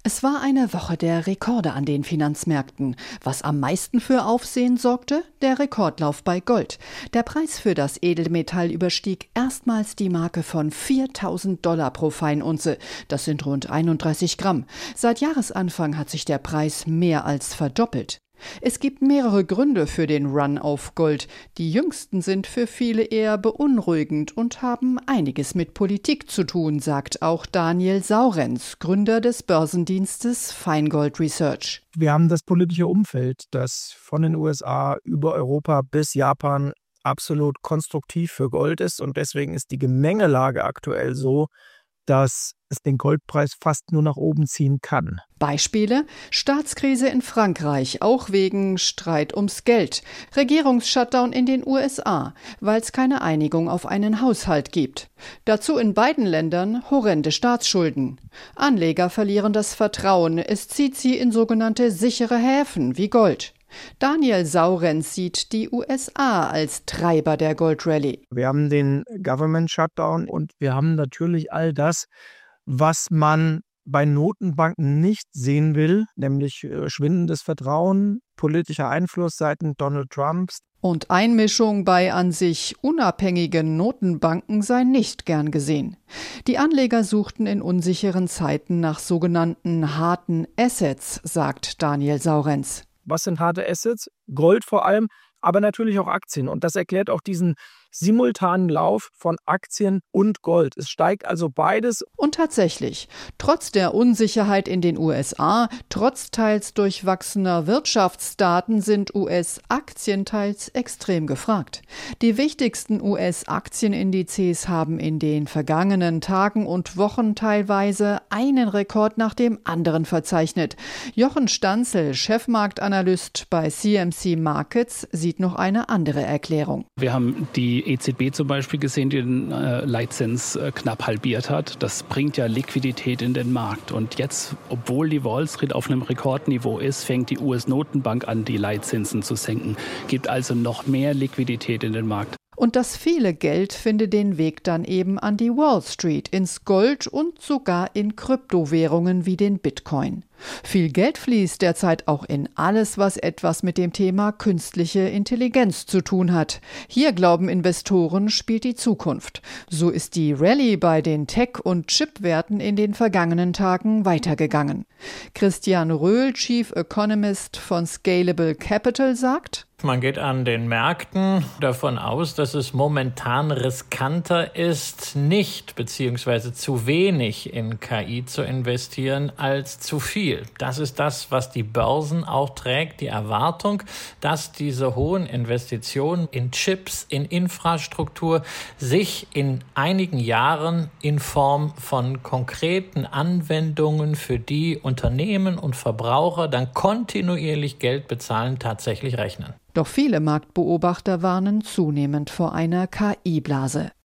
Es war eine Woche der Rekorde an den Finanzmärkten. Was am meisten für Aufsehen sorgte? Der Rekordlauf bei Gold. Der Preis für das Edelmetall überstieg erstmals die Marke von $4.000 pro Feinunze. Das sind rund 31 Gramm. Seit Jahresanfang hat sich der Preis mehr als verdoppelt. Es gibt mehrere Gründe für den Run auf Gold. Die jüngsten sind für viele eher beunruhigend und haben einiges mit Politik zu tun, sagt auch Daniel Saurenz, Gründer des Börsendienstes Feingold Research. Wir haben das politische Umfeld, das von den USA über Europa bis Japan absolut konstruktiv für Gold ist. Und deswegen ist die Gemengelage aktuell so, dass es den Goldpreis fast nur nach oben ziehen kann. Beispiele: Staatskrise in Frankreich, auch wegen Streit ums Geld. Regierungsshutdown in den USA, weil es keine Einigung auf einen Haushalt gibt. Dazu in beiden Ländern horrende Staatsschulden. Anleger verlieren das Vertrauen. Es zieht sie in sogenannte sichere Häfen wie Gold. Daniel Saurenz sieht die USA als Treiber der Goldrallye. Wir haben den Government Shutdown und wir haben natürlich all das, was man bei Notenbanken nicht sehen will, nämlich schwindendes Vertrauen, politischer Einfluss seitens Donald Trumps. Und Einmischung bei an sich unabhängigen Notenbanken sei nicht gern gesehen. Die Anleger suchten in unsicheren Zeiten nach sogenannten harten Assets, sagt Daniel Saurenz. Was sind harte Assets? Gold vor allem, aber natürlich auch Aktien. Und das erklärt auch diesen simultanen Lauf von Aktien und Gold. Es steigt also beides. Und tatsächlich, trotz der Unsicherheit in den USA, trotz teils durchwachsener Wirtschaftsdaten sind US-Aktien teils extrem gefragt. Die wichtigsten US-Aktienindizes haben in den vergangenen Tagen und Wochen teilweise einen Rekord nach dem anderen verzeichnet. Jochen Stanzel, Chefmarktanalyst bei CMC Markets, sieht noch eine andere Erklärung. Wir haben die EZB zum Beispiel gesehen, die den Leitzins knapp halbiert hat. Das bringt ja Liquidität in den Markt. Und jetzt, obwohl die Wall Street auf einem Rekordniveau ist, fängt die US-Notenbank an, die Leitzinsen zu senken. Gibt also noch mehr Liquidität in den Markt. Und das viele Geld finde den Weg dann eben an die Wall Street, ins Gold und sogar in Kryptowährungen wie den Bitcoin. Viel Geld fließt derzeit auch in alles, was etwas mit dem Thema künstliche Intelligenz zu tun hat. Hier glauben Investoren, spielt die Zukunft. So ist die Rallye bei den Tech- und Chipwerten in den vergangenen Tagen weitergegangen. Christian Röhl, Chief Economist von Scalable Capital, sagt: Man geht an den Märkten davon aus, dass es momentan riskanter ist, nicht bzw. zu wenig in KI zu investieren als zu viel. Das ist das, was die Börsen auch trägt, die Erwartung, dass diese hohen Investitionen in Chips, in Infrastruktur sich in einigen Jahren in Form von konkreten Anwendungen, für die Unternehmen und Verbraucher dann kontinuierlich Geld bezahlen, tatsächlich rechnen. Doch viele Marktbeobachter warnen zunehmend vor einer KI-Blase.